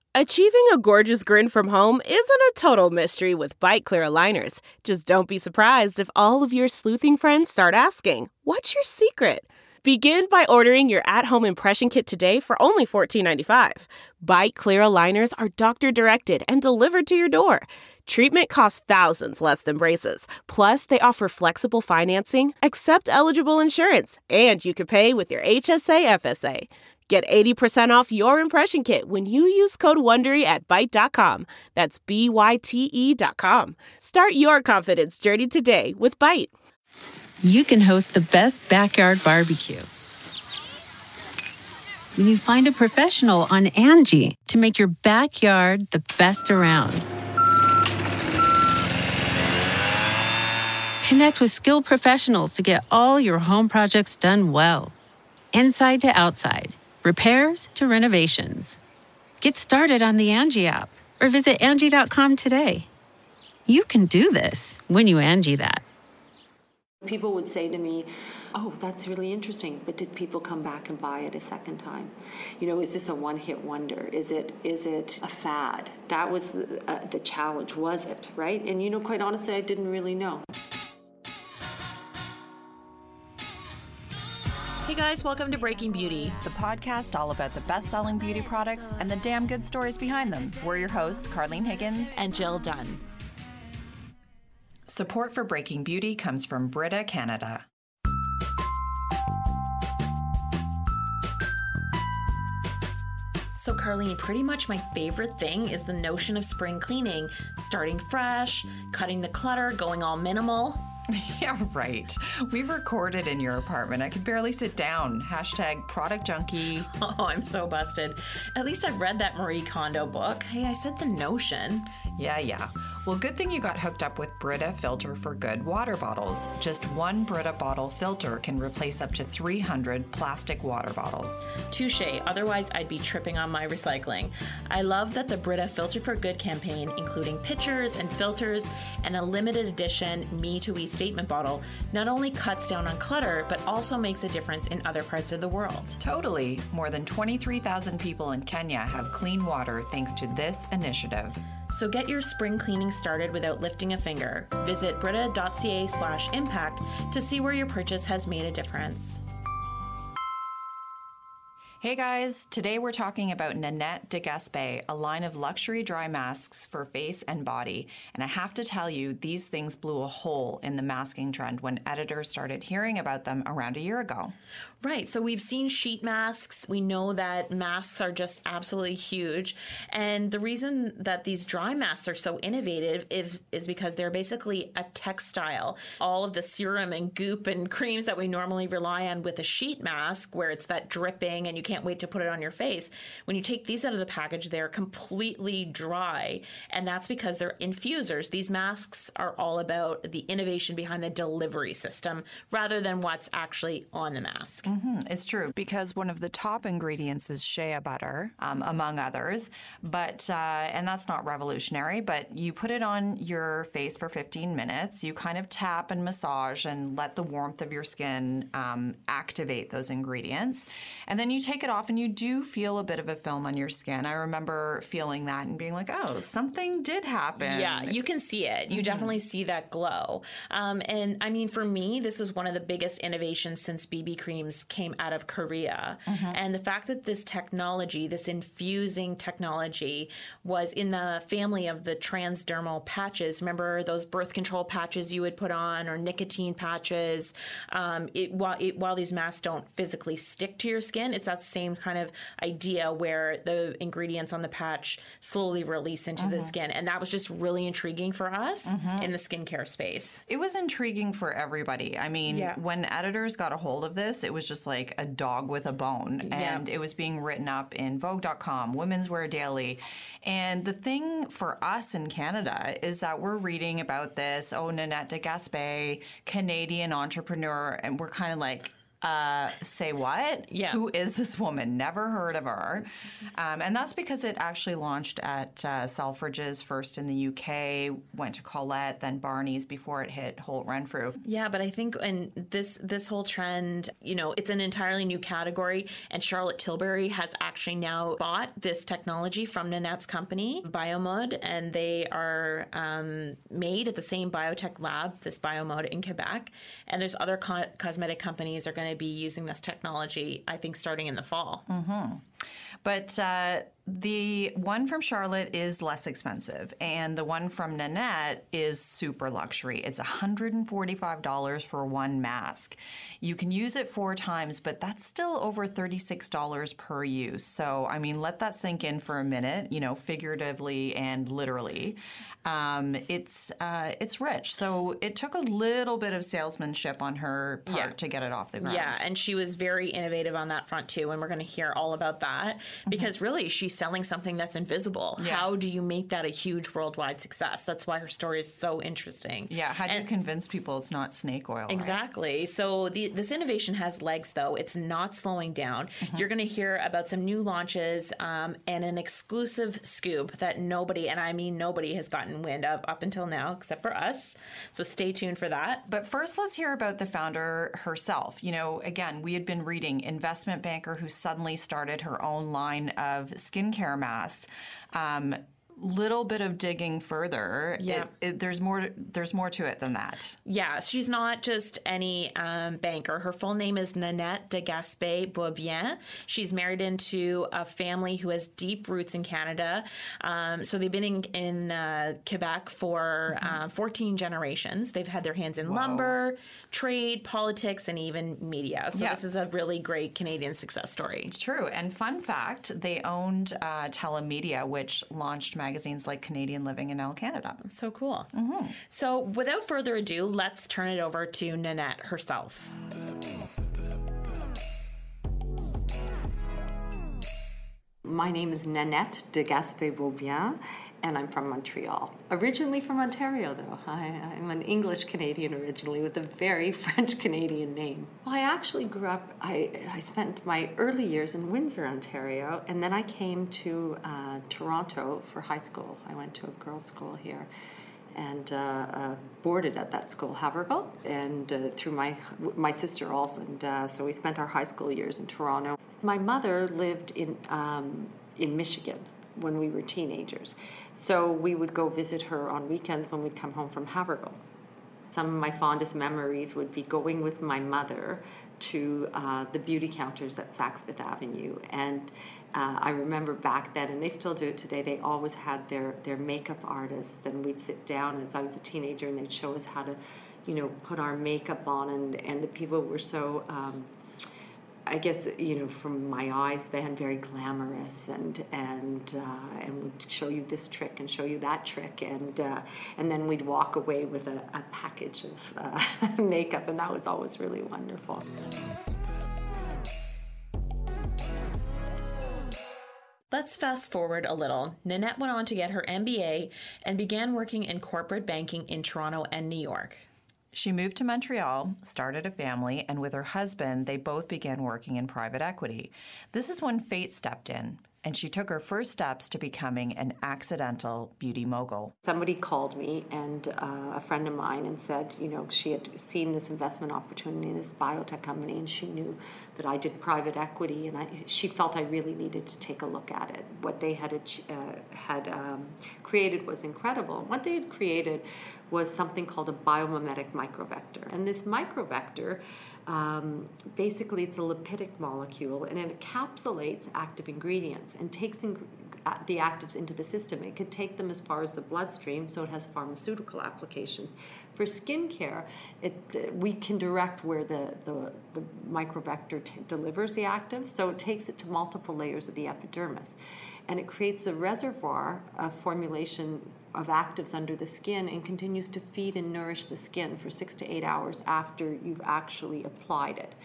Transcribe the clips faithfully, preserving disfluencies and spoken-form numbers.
Achieving a gorgeous grin from home isn't a total mystery with Bite Clear aligners. Just don't be surprised if all of your sleuthing friends start asking, "What's your secret?" Begin by ordering your at-home impression kit today for only fourteen ninety-five. Bite Clear aligners are doctor-directed and delivered to your door. Treatment costs thousands less than braces. Plus, they offer flexible financing, accept eligible insurance, and you can pay with your H S A F S A. Get eighty percent off your impression kit when you use code WONDERY at Byte dot com. That's B Y T E dot com. Start your confidence journey today with Byte. You can host the best backyard barbecue when you find a professional on Angie to make your backyard the best around. Connect with skilled professionals to get all your home projects done well. Inside to outside. Repairs to renovations. Get started on the Angie app or visit Angie dot com today. You can do this when you Angie that. People would say to me, "Oh, that's really interesting, but did people come back and buy it a second time? You know, is this a one-hit wonder? Is it is it a fad?" That was the, uh, the challenge, was it, right? And, you know, quite honestly, I didn't really know. Hey guys, welcome to Breaking Beauty, the podcast all about the best-selling beauty products and the damn good stories behind them. We're your hosts, Carlene Higgins and Jill Dunn. Support for Breaking Beauty comes from Brita Canada. So Carlene, pretty much my favorite thing is the notion of spring cleaning, starting fresh, cutting the clutter, going all minimal. Yeah, right. We recorded in your apartment. I could barely sit down. Hashtag product junkie. Oh, I'm so busted. At least I've read that Marie Kondo book. Hey, I said the notion. Yeah, yeah. Well, good thing you got hooked up with Brita Filter for Good water bottles. Just one Brita bottle filter can replace up to three hundred plastic water bottles. Touche. Otherwise, I'd be tripping on my recycling. I love that the Brita Filter for Good campaign, including pictures and filters and a limited edition Me to We statement bottle, not only cuts down on clutter, but also makes a difference in other parts of the world. Totally. More than twenty-three thousand people in Kenya have clean water thanks to this initiative. So get your spring cleaning started without lifting a finger. Visit brita.ca slash impact to see where your purchase has made a difference. Hey guys, today we're talking about Nanette de Gaspé, a line of luxury dry masks for face and body. And I have to tell you, these things blew a hole in the masking trend when editors started hearing about them around a year ago. Right. So we've seen sheet masks. We know that masks are just absolutely huge. And the reason that these dry masks are so innovative is, is because they're basically a textile. All of the serum and goop and creams that we normally rely on with a sheet mask, where it's that dripping and you can't wait to put it on your face. When you take these out of the package, they're completely dry. And that's because they're infusers. These masks are all about the innovation behind the delivery system rather than what's actually on the mask. Mm-hmm. It's true, because one of the top ingredients is shea butter, um, among others. But, uh, and that's not revolutionary, but you put it on your face for fifteen minutes. You kind of tap and massage and let the warmth of your skin um, activate those ingredients. And then you take it off and you do feel a bit of a film on your skin. I remember feeling that and being like, oh, something did happen. Yeah, you can see it. You mm-hmm. definitely see that glow. Um, and I mean, for me, this was one of the biggest innovations since B B creams came out of Korea. Mm-hmm. And the fact that this technology, this infusing technology, was in the family of the transdermal patches. Remember those birth control patches you would put on, or nicotine patches? Um, it, while, it, while these masks don't physically stick to your skin, it's that same kind of idea where the ingredients on the patch slowly release into mm-hmm. the skin. And that was just really intriguing for us mm-hmm. in the skincare space. It was intriguing for everybody. I mean, yeah. when editors got a hold of this, it was just like a dog with a bone. And yeah. it was being written up in Vogue dot com, Women's Wear Daily. And the thing for us in Canada is that we're reading about this, oh, Nanette de Gaspé, Canadian entrepreneur, and we're kind of like, Uh, say what? Yeah. Who is this woman? Never heard of her. Um, and that's because it actually launched at uh, Selfridges first in the U K, went to Colette, then Barney's before it hit Holt Renfrew. Yeah, but I think in this this whole trend, you know, it's an entirely new category, and Charlotte Tilbury has actually now bought this technology from Nanette's company, Biomode, and they are um, made at the same biotech lab, this Biomode in Quebec, and there's other co- cosmetic companies are going to be using this technology, I think, starting in the fall. Mm-hmm. But uh, the one from Charlotte is less expensive, and the one from Nanette is super luxury. It's one hundred forty-five dollars for one mask. You can use it four times, but that's still over thirty-six dollars per use. So, I mean, let that sink in for a minute, you know, figuratively and literally. Um, it's uh, it's rich. So it took a little bit of salesmanship on her part yeah. to get it off the ground. Yeah, and she was very innovative on that front, too, and we're going to hear all about that. Because mm-hmm. really, she's selling something that's invisible. Yeah. How do you make that a huge worldwide success? That's why her story is so interesting. Yeah, how do and, you convince people it's not snake oil? Exactly. Right? So the, this innovation has legs, though. It's not slowing down. Mm-hmm. You're going to hear about some new launches um, and an exclusive scoop that nobody, and I mean nobody, has gotten wind of up until now, except for us. So stay tuned for that. But first, let's hear about the founder herself. You know, again, we had been reading investment banker who suddenly started her own line of skincare masks. Um, little bit of digging further, yeah. it, it, there's more. There's more to it than that. Yeah, she's not just any um, banker. Her full name is Nanette de Gaspé-Beaubien. She's married into a family who has deep roots in Canada. Um, so they've been in, in uh, Quebec for mm-hmm. uh, fourteen generations. They've had their hands in Whoa. lumber, trade, politics, and even media. So yeah. this is a really great Canadian success story. True. And fun fact, they owned uh, Telemedia, which launched magazines like Canadian Living and Elle Canada. That's so cool. Mm-hmm. So without further ado, let's turn it over to Nanette herself. My name is Nanette de Gaspé-Beaubien, and I'm from Montreal. Originally from Ontario, though. I, I'm an English Canadian originally with a very French Canadian name. Well, I actually grew up, I, I spent my early years in Windsor, Ontario, and then I came to uh, Toronto for high school. I went to a girls' school here and uh, uh, boarded at that school, Havergal, and uh, through my my sister also. And uh, so we spent our high school years in Toronto. My mother lived in um, in Michigan when we were teenagers. So we would go visit her on weekends when we'd come home from Havergal. Some of my fondest memories would be going with my mother to uh, the beauty counters at Saks Fifth Avenue. And uh, I remember back then, and they still do it today, they always had their, their makeup artists, and we'd sit down as I was a teenager and they'd show us how to, you know, put our makeup on, and, and the people were so... Um, I guess, you know, from my eyes, then very glamorous, and and uh, and would show you this trick and show you that trick, and uh, and then we'd walk away with a, a package of uh, makeup, and that was always really wonderful. Let's fast forward a little. Nanette went on to get her M B A and began working in corporate banking in Toronto and New York. She moved to Montreal, started a family, and with her husband, they both began working in private equity. This is when fate stepped in, and she took her first steps to becoming an accidental beauty mogul. Somebody called me, and uh, a friend of mine, and said, you know, she had seen this investment opportunity in this biotech company, and she knew that I did private equity, and I, she felt I really needed to take a look at it. What they had uh, had um, created was incredible. What they had created was something called a biomimetic microvector. And this microvector, um, basically it's a lipidic molecule, and it encapsulates active ingredients and takes in, uh, the actives into the system. It could take them as far as the bloodstream, so it has pharmaceutical applications. For skincare, it, uh, we can direct where the, the, the microvector t- delivers the actives, so it takes it to multiple layers of the epidermis. And it creates a reservoir of formulation of actives under the skin and continues to feed and nourish the skin for six to eight hours after you've actually applied it.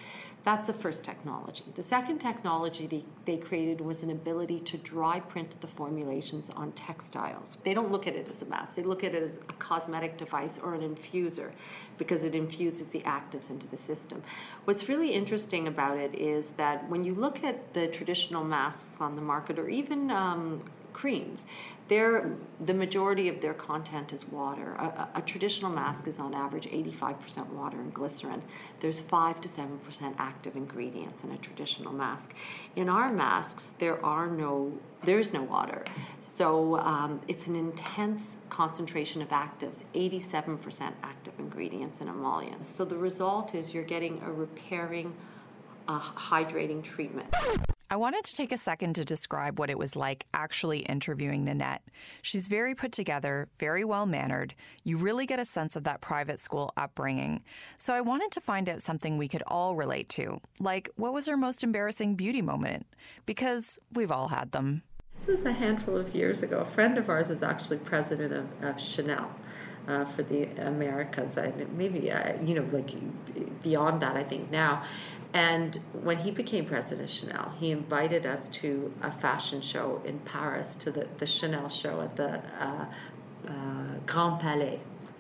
That's the first technology. The second technology they, they created was an ability to dry print the formulations on textiles. They don't look at it as a mask. They look at it as a cosmetic device or an infuser because it infuses the actives into the system. What's really interesting about it is that when you look at the traditional masks on the market, or even um, creams, They're, the majority of their content is water. A, a, a traditional mask is on average eighty-five percent water and glycerin. There's five to seven percent active ingredients in a traditional mask. In our masks, there are no, there's no water. So um, it's an intense concentration of actives, eighty-seven percent active ingredients in emollients. So the result is you're getting a repairing, uh, hydrating treatment. I wanted to take a second to describe what it was like actually interviewing Nanette. She's very put together, very well-mannered. You really get a sense of that private school upbringing. So I wanted to find out something we could all relate to, like what was her most embarrassing beauty moment? Because we've all had them. This is a handful of years ago. A friend of ours is actually president of, of Chanel. Uh, for the Americas, and maybe, uh, you know, like beyond that, I think now. And when he became president of Chanel, he invited us to a fashion show in Paris, to the, the Chanel show at the uh, uh, Grand Palais.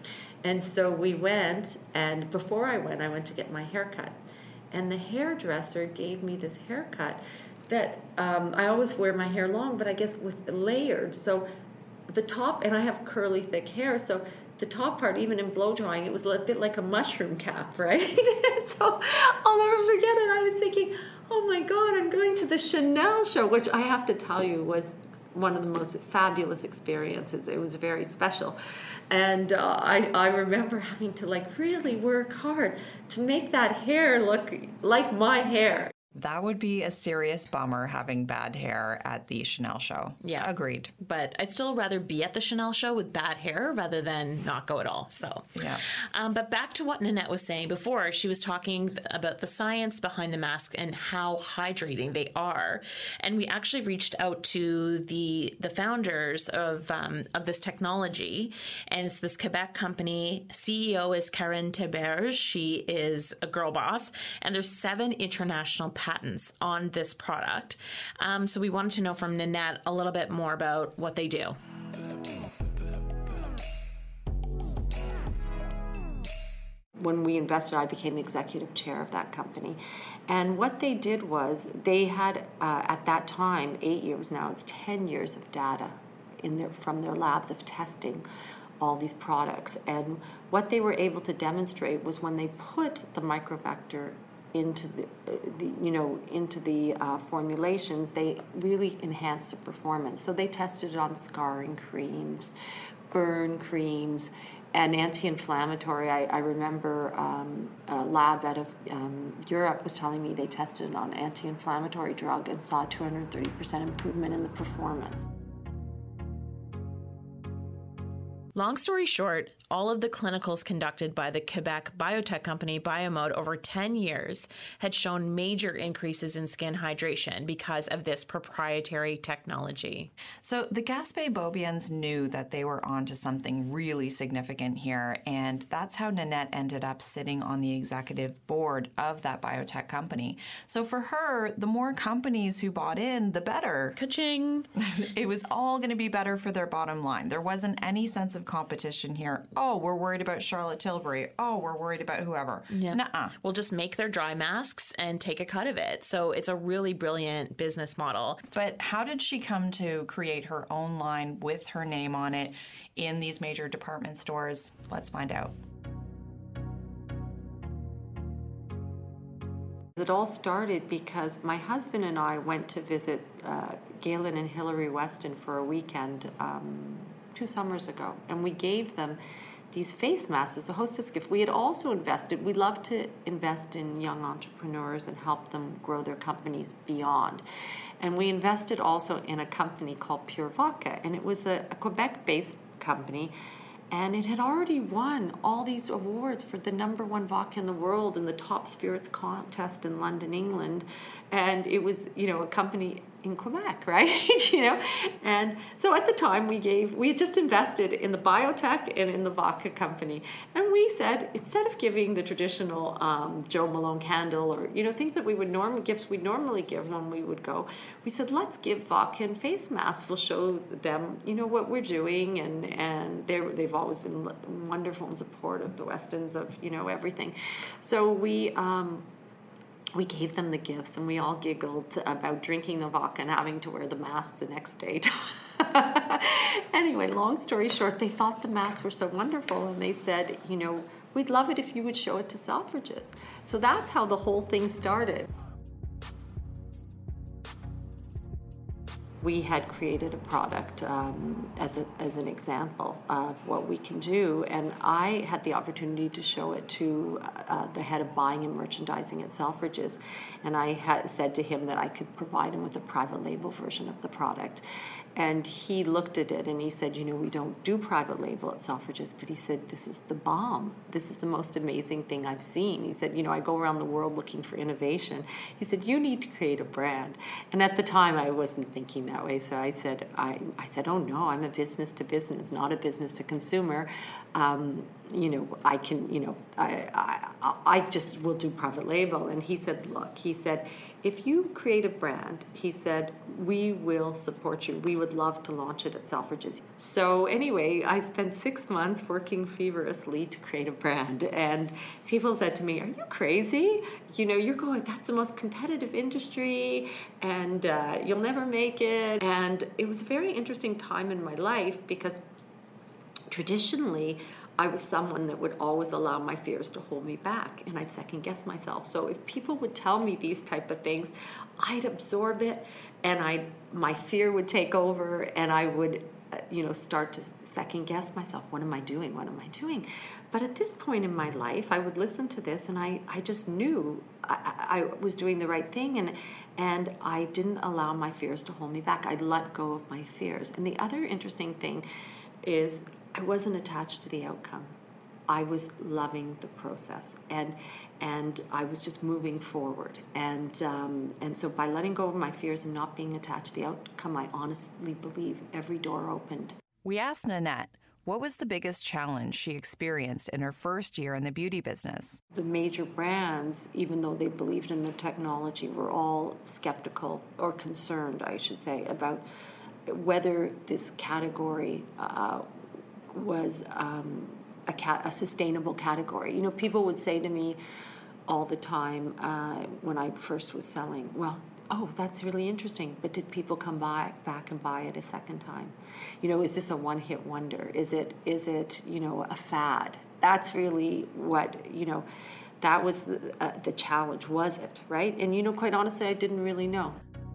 And so we went, and before I went, I went to get my haircut. And the hairdresser gave me this haircut that um, I always wear my hair long, but I guess with layered. So the top, and I have curly, thick hair, so the top part, even in blow drying, it was a bit like a mushroom cap, right? So I'll never forget it. I was thinking, oh my God, I'm going to the Chanel show, which I have to tell you was one of the most fabulous experiences. It was very special. And uh, I, I remember having to like really work hard to make that hair look like my hair. That would be a serious bummer, having bad hair at the Chanel show. Yeah. Agreed. But I'd still rather be at the Chanel show with bad hair rather than not go at all. So, yeah. Um, but back to what Nanette was saying before. She was talking about the science behind the mask and how hydrating they are. And we actually reached out to the the founders of um, of this technology. And it's this Quebec company. C E O is Karen Theberge. She is a girl boss. And there's seven international patents on this product. Um, so we wanted to know from Nanette a little bit more about what they do. When we invested, I became executive chair of that company. And what they did was they had, uh, at that time, eight years now, it's ten years of data in their, from their labs of testing all these products. And what they were able to demonstrate was when they put the microvector into the, uh, the you know, into the uh, formulations, they really enhanced the performance. So they tested it on scarring creams, burn creams, and anti-inflammatory. I, I remember um, a lab out of um, Europe was telling me they tested it on anti-inflammatory drug and saw two hundred thirty percent improvement in the performance. Long story short, all of the clinicals conducted by the Quebec biotech company Biomode over ten years had shown major increases in skin hydration because of this proprietary technology. So the Gaspé Beaubiens knew that they were onto something really significant here, and that's how Nanette ended up sitting on the executive board of that biotech company. So for her, the more companies who bought in, the better. Ka-ching! It was all going to be better for their bottom line. There wasn't any sense of competition here. Oh, we're worried about Charlotte Tilbury. Oh, we're worried about whoever. Yeah. Nuh-uh. We'll just make their dry masks and take a cut of it. So it's a really brilliant business model. But how did she come to create her own line with her name on it in these major department stores? Let's find out. It all started because my husband and I went to visit uh, Galen and Hillary Weston for a weekend um, two summers ago, and we gave them these face masks as a hostess gift. We had also invested, we love to invest in young entrepreneurs and help them grow their companies beyond. And we invested also in a company called Pure Vodka, and it was a, a Quebec-based company, and it had already won all these awards for the number one vodka in the world in the top spirits contest in London, England. And it was, you know, a company in Quebec, right? You know, and so at the time we gave, we had just invested in the biotech and in the vodka company, and we said instead of giving the traditional um, Joe Malone candle or you know things that we would normally gifts we'd normally give when we would go, we said let's give vodka and face masks. We'll show them you know what we're doing, and and they they've always been wonderful and supportive, the Westons of you know everything. So we. Um, We gave them the gifts, and we all giggled about drinking the vodka and having to wear the masks the next day. Anyway, long story short, they thought the masks were so wonderful, and they said, you know, we'd love it if you would show it to Selfridges. So that's how the whole thing started. We had created a product um, as, a, as an example of what we can do, and I had the opportunity to show it to uh, the head of buying and merchandising at Selfridges, and I had said to him that I could provide him with a private label version of the product. And he looked at it and he said, you know, we don't do private label at Selfridges, but he said, this is the bomb. This is the most amazing thing I've seen. He said, you know, I go around the world looking for innovation. He said, you need to create a brand. And at the time I wasn't thinking that way. So I said, I, I said, oh no, I'm a business to business, not a business to consumer. Um, you know, I can, you know, I, I, I just will do private label. And he said, look, he said, if you create a brand, he said, we will support you. We would love to launch it at Selfridges. So anyway, I spent six months working feverishly to create a brand. And people said to me, are you crazy? You know, you're going, that's the most competitive industry and uh, you'll never make it. And it was a very interesting time in my life because traditionally, I was someone that would always allow my fears to hold me back, and I'd second guess myself. So if people would tell me these type of things, I'd absorb it, and I my fear would take over, and I would, uh, you know, start to second guess myself. What am I doing? What am I doing? But at this point in my life, I would listen to this, and I, I just knew I, I was doing the right thing, and and I didn't allow my fears to hold me back. I let go of my fears. And the other interesting thing is, I wasn't attached to the outcome. I was loving the process, and and I was just moving forward. And um, and so by letting go of my fears and not being attached to the outcome, I honestly believe every door opened. We asked Nanette, what was the biggest challenge she experienced in her first year in the beauty business? The major brands, even though they believed in the technology, were all skeptical or concerned, I should say, about whether this category uh, was um, a, ca- a sustainable category. You know, people would say to me all the time uh, when I first was selling, well, oh, that's really interesting, but did people come by, back and buy it a second time? You know, is this a one-hit wonder? Is it, is it, you know, a fad? That's really what, you know, that was the, uh, the challenge, was it, right? And, you know, quite honestly, I didn't really know.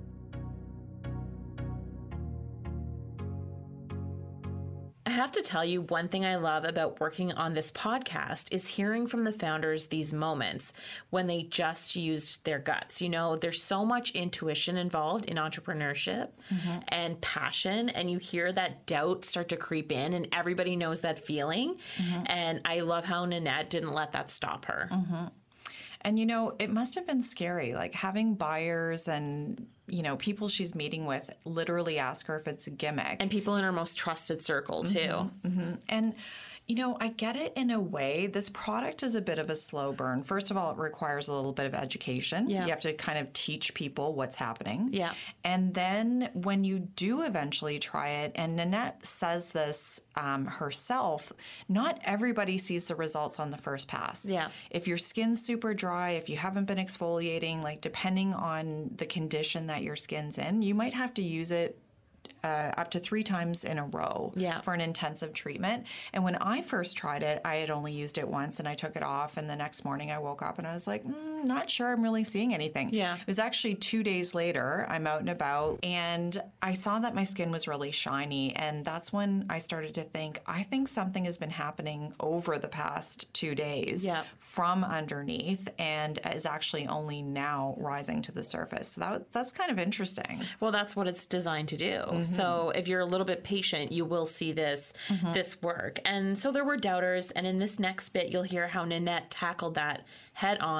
I have to tell you, one thing I love about working on this podcast is hearing from the founders these moments when they just used their guts. You know, there's so much intuition involved in entrepreneurship mm-hmm. and passion, and you hear that doubt start to creep in, and everybody knows that feeling. Mm-hmm. And I love how Nanette didn't let that stop her. Mm-hmm. And, you know, it must have been scary, like having buyers and, you know, people she's meeting with literally ask her if it's a gimmick. And people in her most trusted circle, too. Mm-hmm, mm-hmm. And, you know, I get it in a way. This product is a bit of a slow burn. First of all, it requires a little bit of education. Yeah. You have to kind of teach people what's happening. Yeah. And then when you do eventually try it, and Nanette says this um, herself, not everybody sees the results on the first pass. Yeah. If your skin's super dry, if you haven't been exfoliating, like depending on the condition that your skin's in, you might have to use it Uh, up to three times in a row yeah. for an intensive treatment. And when I first tried it, I had only used it once and I took it off. And the next morning I woke up and I was like, mm, not sure I'm really seeing anything. Yeah. It was actually two days later, I'm out and about, and I saw that my skin was really shiny. And that's when I started to think, I think something has been happening over the past two days yeah. from underneath and is actually only now rising to the surface. So that, that's kind of interesting. Well, that's what it's designed to do. Mm-hmm. So if you're a little bit patient, you will see this mm-hmm. this work. And so there were doubters. And in this next bit, you'll hear how Nanette tackled that head on. Mm-hmm.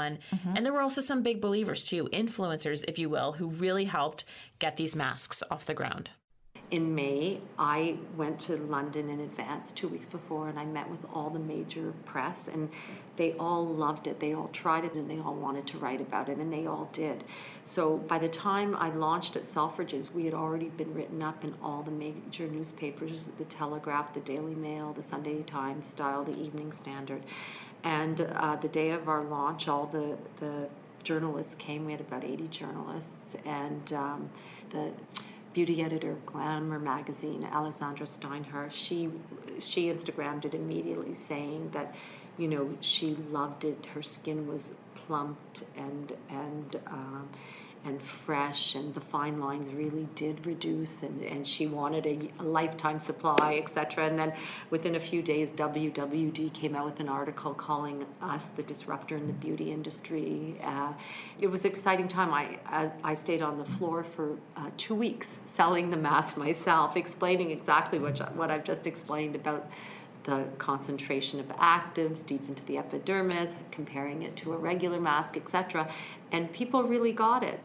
Mm-hmm. And there were also some big believers too, influencers, if you will, who really helped get these masks off the ground. In May, I went to London in advance, two weeks before, and I met with all the major press, and they all loved it. They all tried it, and they all wanted to write about it, and they all did. So by the time I launched at Selfridges, we had already been written up in all the major newspapers, the Telegraph, the Daily Mail, the Sunday Times, Style, the Evening Standard. And uh, the day of our launch, all the, the journalists came. We had about eighty journalists, and um, the beauty editor of Glamour magazine, Alexandra Steinhardt, she she Instagrammed it immediately, saying that, you know, she loved it. Her skin was plumped and and um, and fresh, and the fine lines really did reduce, and, and she wanted a, a lifetime supply, et cetera. And then within a few days, W W D came out with an article calling us the disruptor in the beauty industry. Uh, it was an exciting time. I, I, I stayed on the floor for uh, two weeks selling the mask myself, explaining exactly what, what I've just explained about the concentration of actives deep into the epidermis, comparing it to a regular mask, et cetera. And people really got it.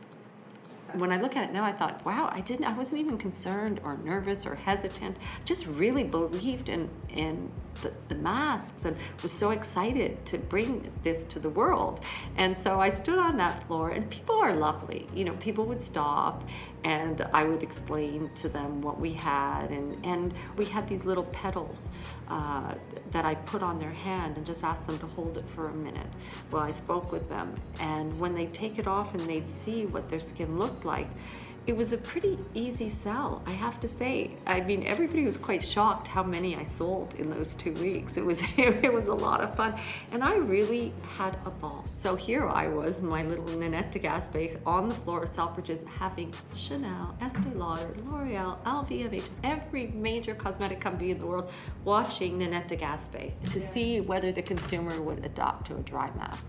When I look at it now, I thought, wow, I didn't, I wasn't even concerned or nervous or hesitant. Just really believed in in the, the masks, and was so excited to bring this to the world. And so I stood on that floor, and people are lovely. You know, people would stop, and I would explain to them what we had, and and we had these little petals uh, that I put on their hand and just asked them to hold it for a minute while I spoke with them. And when they take it off and they'd see what their skin looked like, it was a pretty easy sell, I have to say. I mean, everybody was quite shocked how many I sold in those two weeks. It was it was a lot of fun, and I really had a ball. So here I was, my little Nanette de Gaspé, on the floor of Selfridges, having Chanel, Estée Lauder, L'Oreal, L V M H, every major cosmetic company in the world watching Nanette de Gaspé to see whether the consumer would adopt to a dry mask.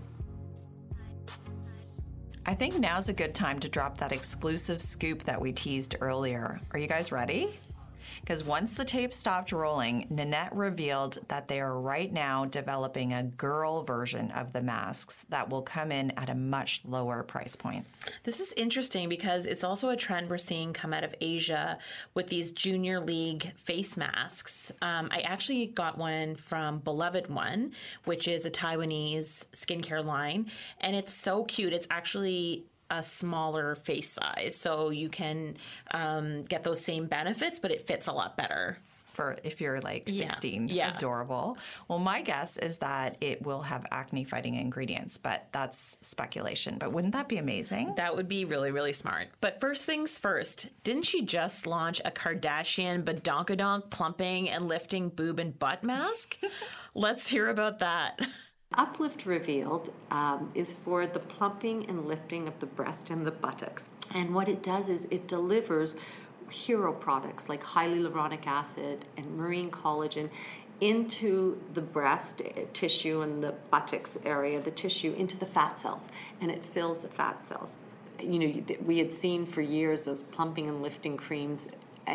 I think now's a good time to drop that exclusive scoop that we teased earlier. Are you guys ready? Because once the tape stopped rolling, Nanette revealed that they are right now developing a girl version of the masks that will come in at a much lower price point. This is interesting because it's also a trend we're seeing come out of Asia with these junior league face masks. Um, I actually got one from Beloved One, which is a Taiwanese skincare line, and it's so cute. It's actually a smaller face size, so you can um, get those same benefits, but it fits a lot better. For if you're like sixteen. Yeah. Yeah. Adorable. Well, my guess is that it will have acne-fighting ingredients, but that's speculation. But wouldn't that be amazing? That would be really, really smart. But first things first, didn't she just launch a Kardashian badonkadonk plumping and lifting boob and butt mask? Let's hear about that. Uplift Revealed um, is for the plumping and lifting of the breast and the buttocks. And what it does is it delivers hero products like hyaluronic acid and marine collagen into the breast tissue and the buttocks area, the tissue, into the fat cells, and it fills the fat cells. You know, we had seen for years those plumping and lifting creams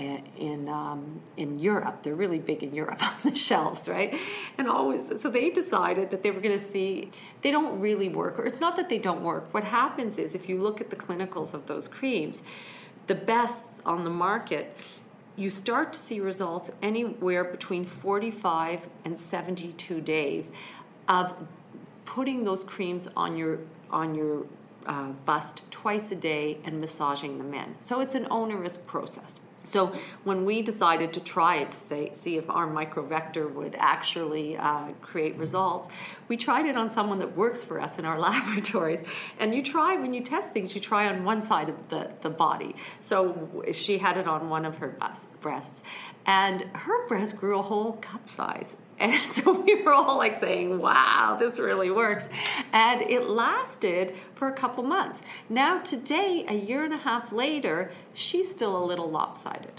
in um, in Europe. They're really big in Europe on the shelves, right? And always, so they decided that they were going to see, they don't really work, or it's not that they don't work. What happens is, if you look at the clinicals of those creams, the best on the market, you start to see results anywhere between forty-five and seventy-two days of putting those creams on your on your uh, bust twice a day and massaging them in. So it's an onerous process. So when we decided to try it to say, see if our microvector would actually uh, create results, we tried it on someone that works for us in our laboratories. And you try, when you test things, you try on one side of the, the body. So she had it on one of her bust, breasts. And her breast grew a whole cup size. And so we were all like saying, wow, this really works. And it lasted for a couple months. Now today, a year and a half later, she's still a little lopsided.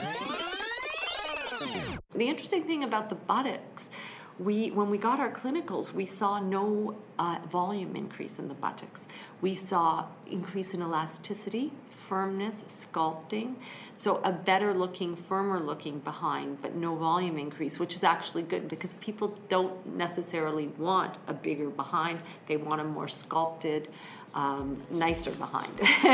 The interesting thing about the buttocks, we when we got our clinicals, we saw no uh, volume increase in the buttocks. We saw increase in elasticity firmness, sculpting. So a better looking, firmer looking behind, but no volume increase, which is actually good because people don't necessarily want a bigger behind. They want a more sculpted, um, nicer behind.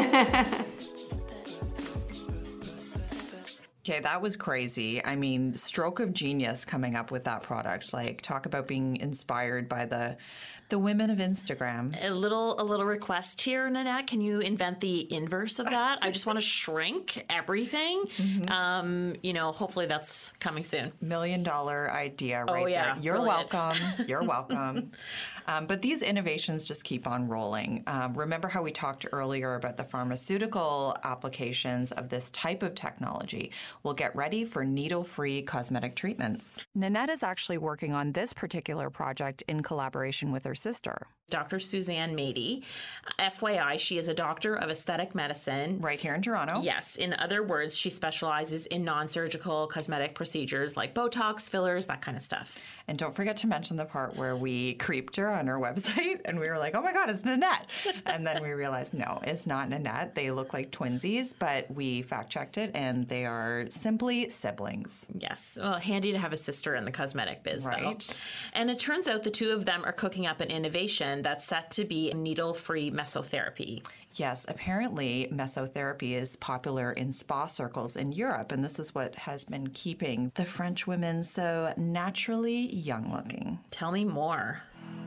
Okay, that was crazy. I mean, stroke of genius coming up with that product. Like, talk about being inspired by the the women of Instagram. A little a little request here, Nanette. Can you invent the inverse of that? I just want to shrink everything. Mm-hmm. Um, you know, hopefully that's coming soon. Million dollar idea right oh, yeah. there. You're Brilliant. welcome. You're welcome. Um, but these innovations just keep on rolling. Um, remember how we talked earlier about the pharmaceutical applications of this type of technology? We'll get ready for needle-free cosmetic treatments. Nanette is actually working on this particular project in collaboration with her sister. Doctor Suzanne Mady. F Y I, she is a doctor of aesthetic medicine. Right here in Toronto. Yes. In other words, she specializes in non-surgical cosmetic procedures like Botox, fillers, that kind of stuff. And don't forget to mention the part where we creeped her on her website and we were like, oh my God, it's Nanette. And then we realized, no, it's not Nanette. They look like twinsies, but we fact-checked it and they are simply siblings. Yes. Well, handy to have a sister in the cosmetic biz, right. though. And it turns out the two of them are cooking up an innovation that's set to be needle-free mesotherapy. Yes, apparently mesotherapy is popular in spa circles in Europe, and this is what has been keeping the French women so naturally young-looking. Tell me more.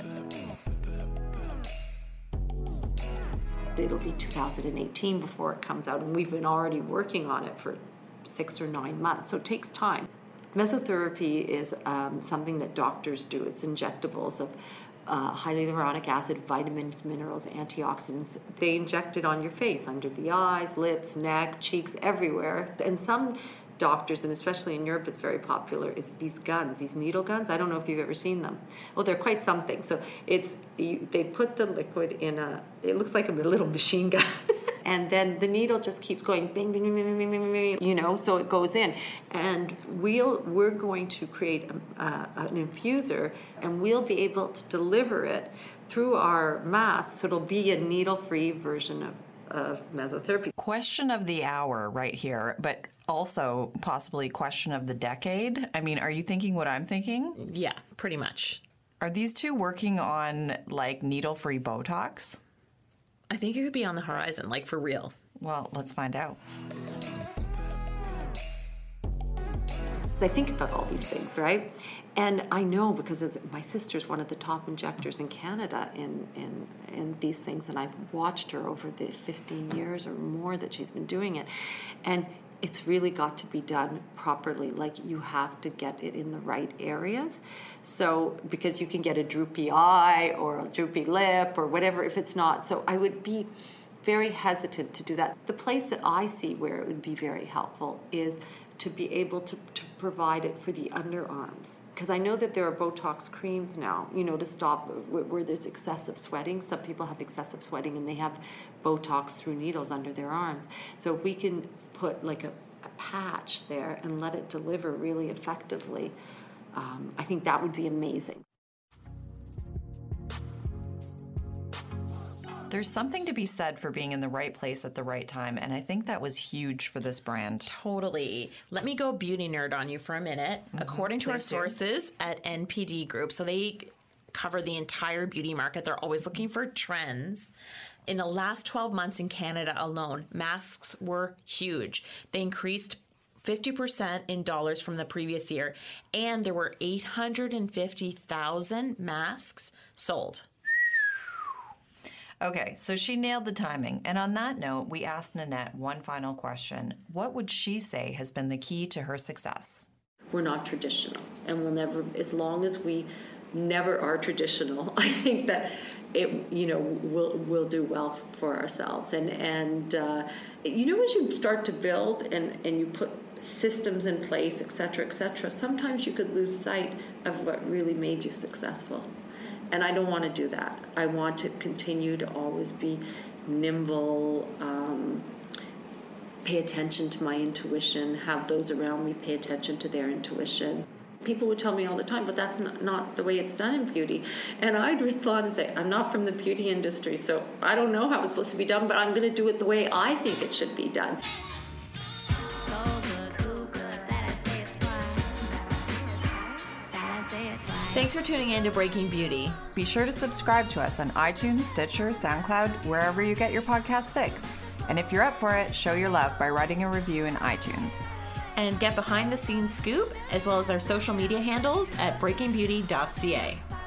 It'll be two thousand eighteen before it comes out, and we've been already working on it for six or nine months, so it takes time. Mesotherapy is um, something that doctors do. It's injectables of Uh, hyaluronic acid, vitamins, minerals, antioxidants. They inject it on your face, under the eyes, lips, neck, cheeks, everywhere. And some doctors, and especially in Europe, it's very popular, is these guns, these needle guns. I don't know if you've ever seen them. Well, they're quite something. So it's you, they put the liquid in a, it looks like a little machine gun. And then the needle just keeps going, bing, bing, bing, bing, bing, bing, bing, you know, so it goes in. And we'll, we're going to create a, uh, an infuser, and we'll be able to deliver it through our mask, so it'll be a needle-free version of, of mesotherapy. Question of the hour right here, but also possibly question of the decade. I mean, are you thinking what I'm thinking? Yeah, pretty much. Are these two working on, like, needle-free Botox? I think it could be on the horizon, like for real. Well, let's find out. I think about all these things, right? And I know because as my sister's one of the top injectors in Canada in, in, in these things, and I've watched her over the fifteen years or more that she's been doing it. And it's really got to be done properly. Like, you have to get it in the right areas. So, because you can get a droopy eye or a droopy lip or whatever if it's not. So I would be very hesitant to do that. The place that I see where it would be very helpful is to be able to, to provide it for the underarms. Because I know that there are Botox creams now, you know, to stop where, where there's excessive sweating. Some people have excessive sweating and they have Botox through needles under their arms. So if we can put like a, a patch there and let it deliver really effectively, um, I think that would be amazing. There's something to be said for being in the right place at the right time, and I think that was huge for this brand. Totally. Let me go beauty nerd on you for a minute. Mm-hmm. According to Please our sources do. At N P D Group, so they cover the entire beauty market. They're always looking for trends. In the last twelve months in Canada alone, masks were huge. They increased fifty percent in dollars from the previous year, and there were eight hundred fifty thousand masks sold. Okay, so she nailed the timing. And on that note, we asked Nanette one final question. What would she say has been the key to her success? We're not traditional, and we'll never, as long as we never are traditional, I think that it, you know, we'll, we'll do well for ourselves. And, and uh, you know, as you start to build and, and you put systems in place, et cetera, et cetera, sometimes you could lose sight of what really made you successful. And I don't want to do that. I want to continue to always be nimble, um, pay attention to my intuition, have those around me pay attention to their intuition. People would tell me all the time, but that's not, not the way it's done in beauty. And I'd respond and say, I'm not from the beauty industry, so I don't know how it's supposed to be done, but I'm going to do it the way I think it should be done. Thanks for tuning in to Breaking Beauty. Be sure to subscribe to us on iTunes, Stitcher, SoundCloud, wherever you get your podcast fix. And if you're up for it, show your love by writing a review in iTunes. And get behind the scenes scoop, as well as our social media handles at breaking beauty dot c a.